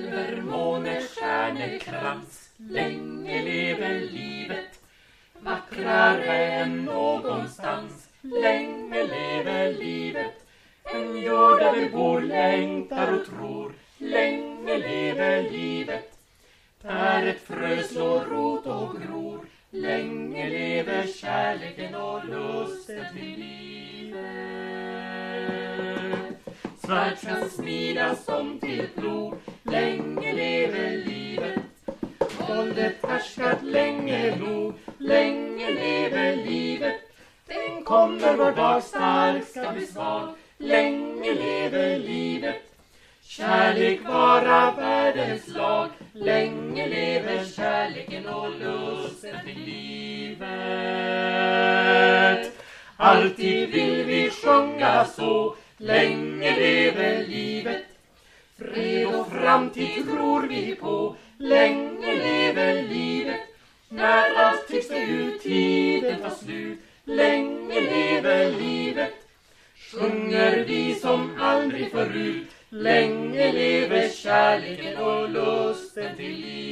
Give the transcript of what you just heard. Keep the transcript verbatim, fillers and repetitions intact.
över månestjärnekrans. Länge lever livet, vackrare än någonstans. Länge lever livet, en jord där vi bor, längtar och tror. Länge lever livet, där ett frö slår rot och gror. Länge lever kärleken och lusten till livet. Svärd kan smidas som till plog. Länge lever livet, våldet härskat länge nog. Länge lever livet, den kommer var dag stark ska bli svag. Länge lever livet, kärlek vara världens lag. Länge lever kärleken och lusten till livet. Alltid vill vi sjunga så. Länge lever livet, fred och framtid tror vi på. Länge lever livet, när allt tycks det ut, tiden tar slut. Länge lever livet, sjunger vi som aldrig förut. Länge lever kärleken och lusten till livet.